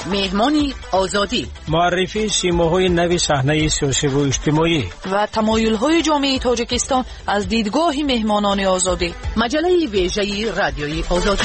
مهمانی آزادی، معرفی سیماهای نوی صحنه سیاسی و اجتماعی و تمایل‌های جامعه تاجیکستان از دیدگاه مهمانان آزادی. مجله ویژه رادیوی آزادی.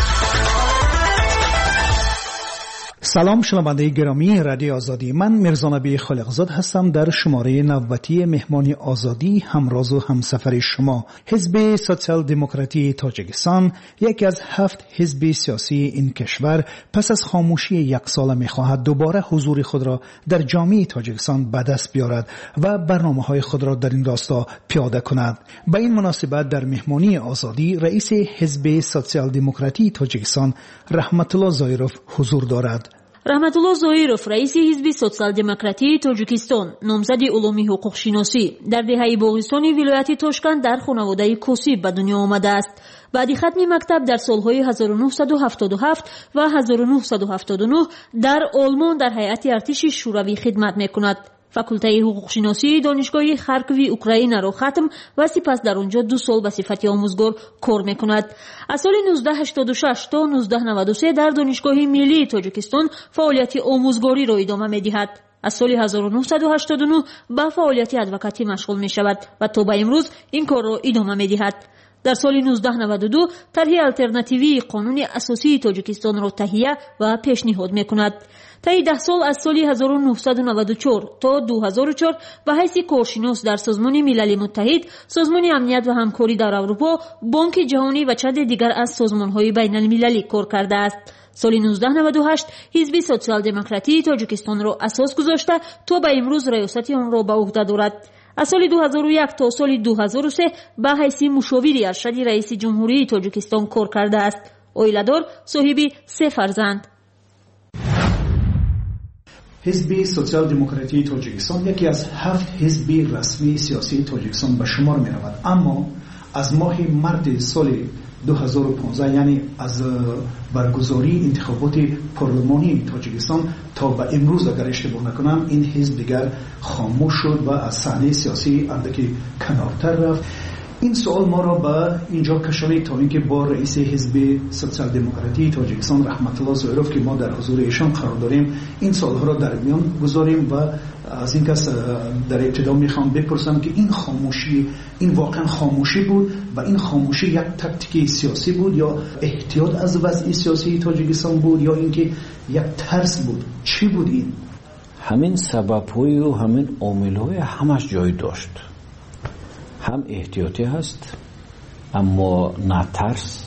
سلام شنونده گرامی رادیو آزادی، من میرزا نبی خالقزاد هستم. در شماره نوبتی مهمانی آزادی همراز و همسفر شما. حزب سوسیال دموکراتی تاجیکستان یکی از 7 حزب سیاسی این کشور پس از خاموشی یک ساله میخواهد دوباره حضور خود را در جامعه تاجیکستان به دست بیارد و برنامه‌های خود را در این راستا پیاده کند. به این مناسبت در مهمانی آزادی رئیس حزب سوسیال دموکراتی تاجیکستان رحمت الله زایروف حضور دارد. رحمت الله زایروف رئیس حزب سوسیال دموکراتی تاجیکستان نامزد علوم حقوق شناسی در دهه باغستانی ولایت تاشکند در خانواده کوسی به دنیا آمده است. بعد ختم مکتب در سالهای 1977 و 1979 در آلمان در هیئت ارتش شوروی خدمت میکند. فاکولته حقوق شناسی دانشگاه خارکوی اوکراین را ختم و سپس در آنجا 2 سال به صفت آموزگار کار میکند. از سال 1986 تا 1993 در دانشگاه ملی تاجیکستان فعالیت آموزگاری را ادامه میدهد. از سال 1989 به فعالیت ادوکاتی مشغول می شود و تا به امروز این کار را ادامه میدهد. در سال 1992 طرح آلترناتیوی قانون اساسی تاجیکستان را تهیه و پیشنهاد میکند. طی 10 سال از سال 1994 تا 2004 به حیث کارشناس در سازمان ملل متحد، سازمان امنیت و همکاری در اروپا، بانک جهانی و چند دیگر از سازمان‌های بین المللی کار کرده است. سال 1998 حزب سوسیال دموکراتی تاجیکستان را اساس گذاشته تا به امروز ریاست آن را به عهده دارد. از سال 2001 تا سال 2003 به حیث مشاور ارشد رئیس جمهوری تاجیکستان کار کرده است. اویلادار، صاحب 3 فرزند. حزب سوسیال دموکراتی تاجیکستان یکی از 7 حزب رسمی سیاسی تاجیکستان به شمار می رود، اما از ماه مارس سال 2015 یعنی از برگزاری انتخابات پارلمانی تاجیکستان تا به امروز اگر اشتباه نکنم این حزب دیگر خاموش شد و از صحنه سیاسی اندکی کنارتر رفت. این سوال ما را به اینجا کشانید تا اینکه با رئیس حزب سوسیال دموکراتی تاجیکستان رحمت الله زایروف که ما در حضور ایشان قرار داریم این سوالها را در میان گذاریم و از این کس در ابتدا میخوام بپرسم که این خاموشی این واقعا خاموشی بود و این خاموشی یک تاکتیک سیاسی بود یا احتیاط از وضع سیاسی تاجیکستان بود یا اینکه یک ترس بود؟ چی بود این؟ همین سبب‌های و همین عامل‌های همش جای داشت. هم احتیاطی هست اما نه ترس،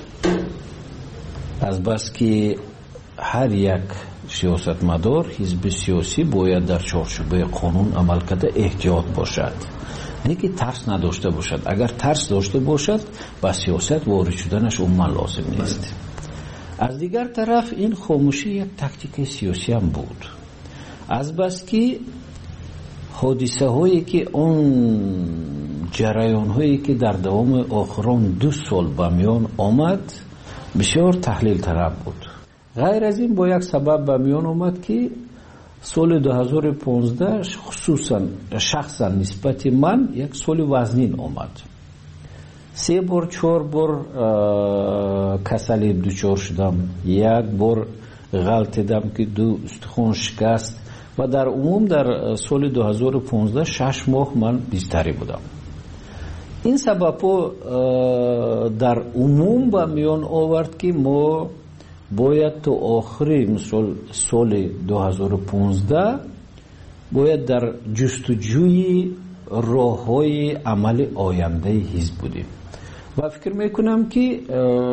از بس که هر یک سیاستمدار حزب سیاسی باید در چارچوب قانون عمل کرده احتیاط باشد، نه که ترس نداشته باشد. اگر ترس داشته باشد با سیاست وارد شدنش عموما لازم نیست. از دیگر طرف این خاموشی یک تاکتیک سیاسی هم بود، از بس که حادثه هایی که اون جریان هایی که در دوام آخران 2 سال به میان آمد بسیار تحلیل طلب بود. غیر از این با یک سبب به میان آمد که سال 2015 خصوصا شخصا نسبت من یک سال وزنین آمد. 3 بار 4 بار کسلی دچار شدم، 1 بار غلطیدم که 2 استخوان شکست و در عموم در سال 2015 6 ماه من بیستری بودم. این سبب در عموم به میان آورد که ما باید تا آخری مثل سال 2015 باید در جستجوی راه‌های عمل آینده حزب بودیم و فکر میکنم که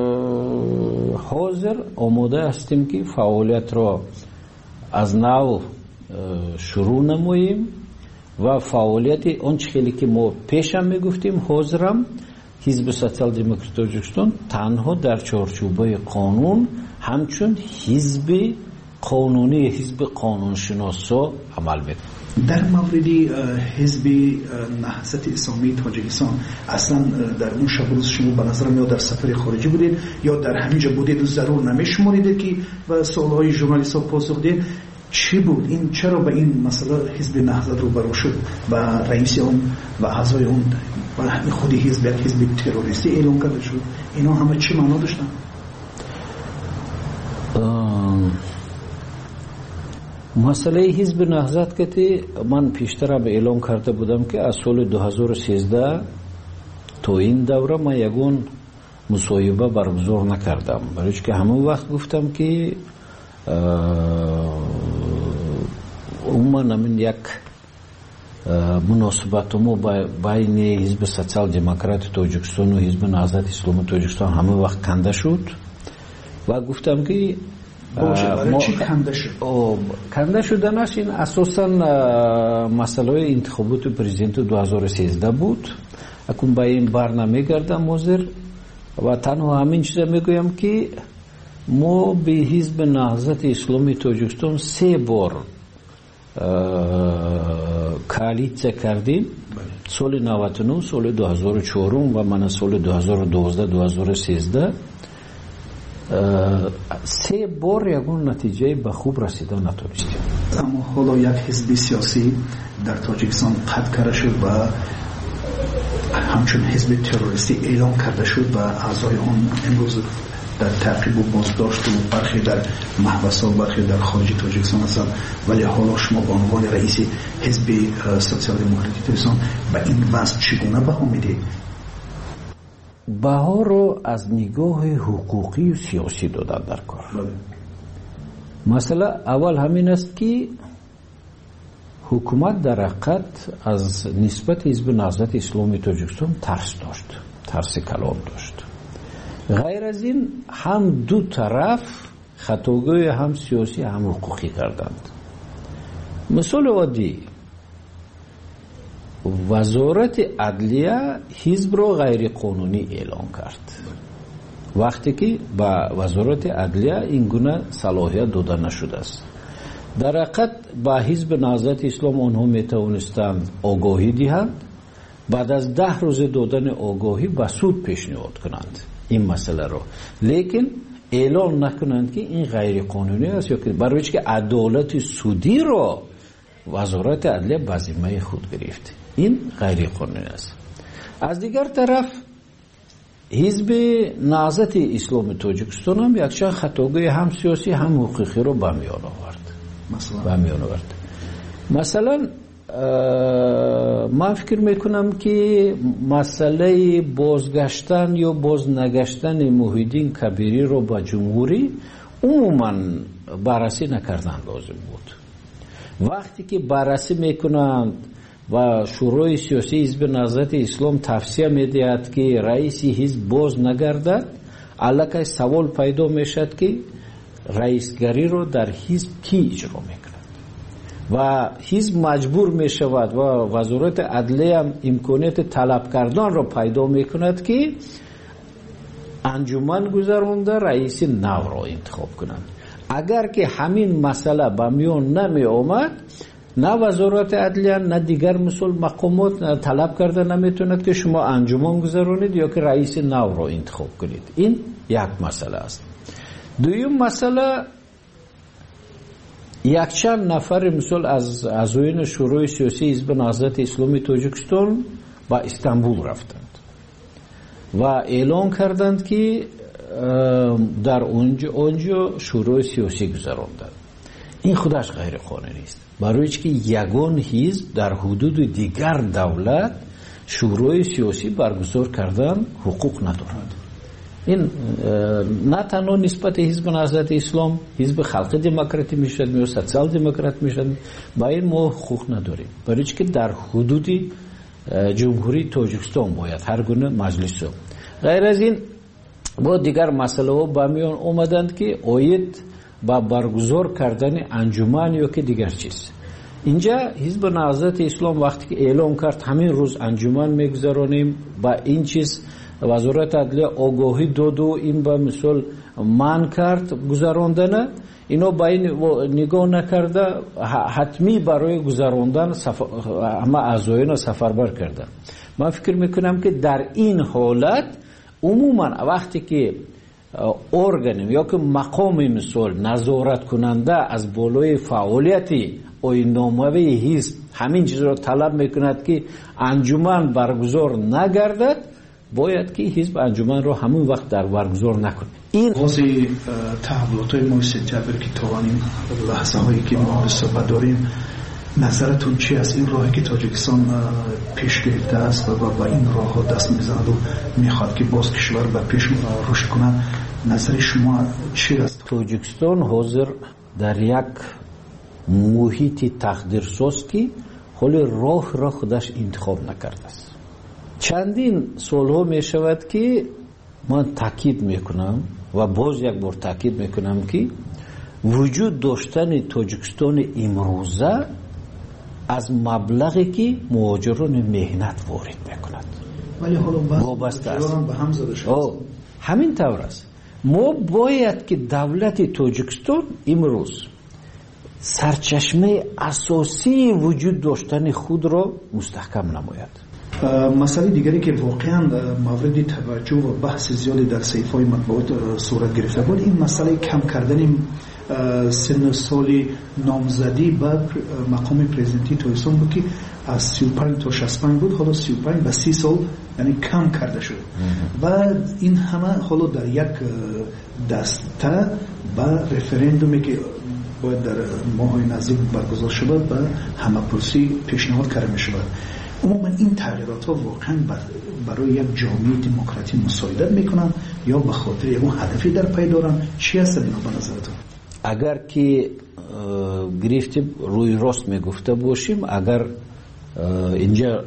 حاضر آماده هستیم که فعالیت را از نو شروع نماییم و فعالیت آنچه خیلی که ما پیشم میگفتیم حاضرم حزب سوسیال دموکراتی تاجیکستان تنها در چارچوبه قانون همچون حزب قانونی حزب قانونشناسا عمل میکنه. در مورد حزب نهضت اسلامی تاجیکستان اصلا در اون شب روز شما به نظر میاد در سفر خارجی بودید یا در همینجا بودید و ضرور نمیشماریدید که به سوالهای ژورنالیست ها پاسخ دید؟ چی بود این؟ چرا به این مسئله حزب نهضت رو برو شد و رئیس اون و اعضای اون و خود حزب تروریستی اعلام کرده شد؟ اینا همه چی معنا داشتن؟ مسئله حزب نهضت که من پیشتر هم اعلام کرده بودم که از سال 2013 تا این دوره من یگون مصاحبه برگزار نکردم، برای که همون وقت گفتم که من یک مناسبت ما بین حزب سوسیال دموکرات تاجیکستان و حزب نهضت اسلامی تاجیکستان همون وقت کنده شد و گفتم که چی کنده شد؟ کنده شدنش این اساسا مسئله انتخابات پرزیدنت 2013 بود. اکنون با این بر نمیگردم موزر و تنها همین چیز میگویم که ما به حزب نهضت اسلامی تاجیکستان 3 بار کالیسیا کردیم، سال 99 سال 2004 و من سال 2012 2013 3 بار یگون نتیجه به خوب رسیدن نتونستیم. اما حالا یک حزب سیاسی در تاجیکستان قطع کرده شد و همچون حزب تروریستی اعلام کرده شد و اعضای آن امروز در تعقیب و بازداشت و برخی در محبس و برخی در خارج تاجیکستان هستند، ولی حالا شما به عنوان رئیس حزب سوسیال دموکراتی تاجیکستان به این وضع چگونه بها میدید؟ بها رو از نگاه حقوقی و سیاسی دادن در کار. مثلا اول همین است که حکومت در حقیقت از نسبت حزب نهضت اسلامی تاجیکستان ترس کلام داشت. غیر از این هم دو طرف خطاگاه هم سیاسی هم حقوقی کردند. مثال عادی، وزارت عدلیه حزب را غیر قانونی اعلام کرد، وقتی که با وزارت عدلیه این گونه صلاحیت داده نشده است. در حقیقت با حزب نهضت اسلام آنها میتوانستند آگاهی دهند، بعد از 10 روز دادن آگاهی به سود پیشنهاد کنند این مسئله رو، لیکن اعلان نکنند که این غیر قانونی است، یا که برای که عدالت سودی رو وزارت عدلیه به ذمه خود گرفت. این غیر قانونی است. از دیگر طرف حزب نهضت اسلامی تاجیکستان هم یکچند خطاگاه هم سیاسی هم حقوقی رو به میان آورد. مثلا من فکر میکنم که مسئله بازگشتن یا باز نگشتن محیدین کبیری رو با جمهوری عموما بررسی نکردن لازم بود. وقتی که بررسی میکنند و شورای سیاسی حزب نهضت اسلام توصیه میدهد که رئیس حزب باز نگردد، الکی سوال پیدا میشد که رئیسگری رو در حزب کی اجرا میکند و حزب مجبور میشود و وزارت عدلیه هم امکانیت طلب کردن رو پیدا میکند که انجمن گذرانده رئیس نو را انتخاب کنند. اگر که همین مسئله به میان نمی آمد، نه وزارت عدلیه نه دیگر مسئول مقامات طلب کرده نمیتوند که شما انجمن گذرانید یا که رئیس نو را انتخاب کنید. این یک مسئله است. دویم مسئله، یک چند نفر مثل از اعضایان شورای سیاسی حزب نهضت اسلامی تاجیکستان با استانبول رفتند و اعلان کردند که در اونجا شورای سیاسی گذراندند. این خودش غیر قانونی است، برای که یگان حزب در حدود دیگر دولت شورای سیاسی برگزار کردن حقوق ندارد. این نه تنها نسبت حزب نهضت اسلام حزب خلق دموکراتی میشد یا سوسیال دموکرات میشد، با این ما حقوق نداریم، برای که در حدود جمهوری تاجیکستان باید هر گونه مجلس. غیر از این با دیگر مسئله ها با میان اومدند که آید با برگزار کردن انجمن یا که دیگر چیز. اینجا حزب نهضت اسلام وقتی که اعلام کرد همین روز انجمن میگذرانیم، با این چیز وزارت عدلیه آگاهی داد و این به مثال من کرد گذراندن، اینا با این نگاه نکرده حتمی برای گذراندن همه اعضایان سفربر کردن. من فکر میکنم که در این حالت عموما وقتی که ارگان یا که مقام مثال نظارت کننده از بالای فعالیتی آیین‌نامه حزب همین چیز را طلب میکند که انجمن برگزار نگردد، باید که حزب انجمن را همون وقت در برگزار نکنه. این بازی تحولات ما سپتامبر که توانیم لحظه هایی که ما صحبت داریم، نظرتون چی است؟ این راهی که تاجیکستان پیش گرفته است و با این راه ها دست میزند و میخواد که باز کشور به پیش رشد کنند، نظر شما چی است؟ تاجیکستان حاضر در یک محیط تقدیرساز که حالی راه را خودش انتخاب نکرده است. چندین سالها می شود که من تاکید میکنم و باز یک بار تاکید میکنم که وجود داشتن تاجیکستان امروزه از مبلغی که مهاجران مهنت وارد میکند ولی حالا وابسته است. به هم زده شده. همین طور است. ما باید که دولت تاجیکستان امروز سرچشمه اساسی وجود داشتن خود را مستحکم نماید. مسئله دیگری که واقعا مورد توجه و بحث زیادی در صحیفه‌های مطبوعات صورت گرفته بود، این مسئله کم کردن سن سال نامزدی به مقام پرزیدنتی تاجیکستان بود که از 35 تا 65 بود، حالا 35 به 30 سال یعنی کم کرده شد و این همه حالا در یک دسته به رفراندومی که باید در ماهای نزدیک برگزار شود به همه‌پرسی پیشنهاد کرده می شود. عموما این تغییرات ها واقعا برای یک جامعه دموکراتی مساعدت میکنن یا به خاطر یک هدفی در پی دارن؟ چی هست اینا به نظرتون؟ اگر که گرفتیم روی راست میگفته باشیم، اگر اینجا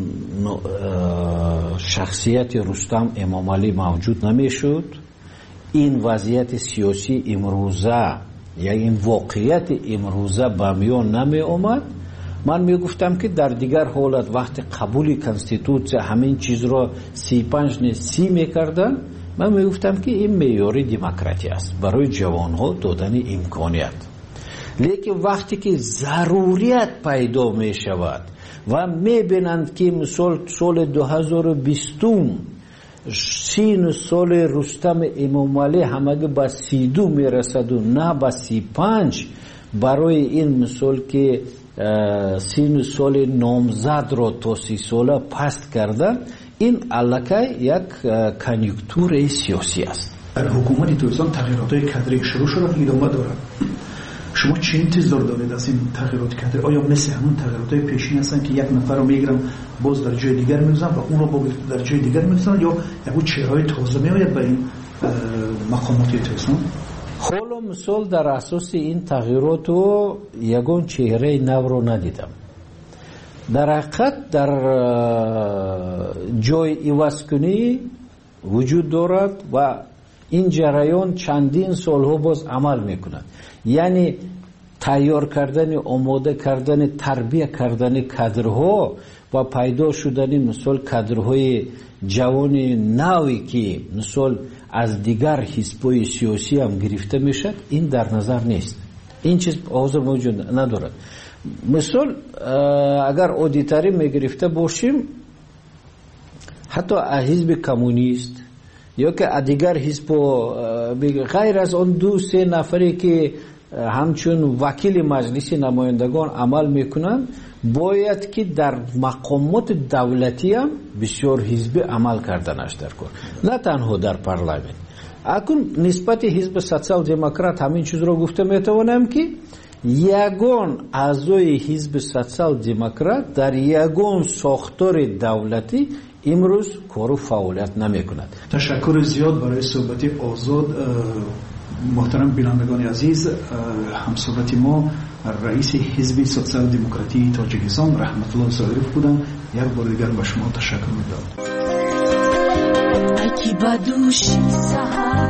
شخصیت رستم امامعلی موجود نمیشد، این وضعیت سیاسی امروزه یا این واقعیت امروزه به میان نمی اومد. من میگفتم که در دیگر حالت وقتی قبول کنستیتوسیون همین چیز را 35 نه 30 میکردن، من میگفتم که این معیار دموکراسی است برای جوانها دادن امکانیت. لیکن وقتی که ضروریت پیدا می شود و میبینند که مثلا سال 2020 سین سال رستم امامعلی همگه به 32 میرسد و نه به 35، برای این مثال که سین سال نامزد را تا 30 ساله پست کردن، این علاقه یک کنیونکتور سیاسی است. در حکومت تاجیکستان تغییرات کادری شروع شده، ادامه دارد. شما چه انتظار دارید از این تغییرات کادری؟ آیا مثل همون تغییرات پیشین هستن که یک نفر رو میگیرن باز در جای دیگر میگذارن و اون رو در جای دیگر میگذارن، یا یک چهره‌های تازه میآید به این مقامات تاجیکستان؟ حالا مثال در اساس این تغییرات و یگان چهره نو رو ندیدم. در حقیقت در جای عوض‌کنی وجود دارد و این جریان چندین سالها باز عمل میکند. یعنی تیار کردن، آماده کردن، تربیت کردن کادرها و پیدا شدن مثال کادرهای جوان نوی که مثال از دیگر حزب‌های سیاسی هم گرفته میشد، این در نظر نیست. این چیز حاضر موجود ندارد. مثال اگر اودیتوری میگرفته باشیم، حتی حزب کمونیست یا که دیگر حزب غیر از اون 2-3 نفری که همچون وکیل مجلس نمایندگان عمل میکنند، باید که در مقامات دولتی هم بسیار حزبی عمل کردنش در کار، نه تنها در پارلمان. اکنون نسبت حزب سوسیال دموکرات همین چیز رو گفته میتوانم که یگان اعضای حزب سوسیال دموکرات در یگان ساختار دولتی امروز کار و فعالیت نمی کند. تشکر زیاد برای صحبت آزاد. محترم بینندگان عزیز، همصحبت ما رئیس حزب سوسیال دموکراتی تاجیکستان رحمت الله ظاهری بودند. یک بار دیگر به شما تشکر می‌کنم.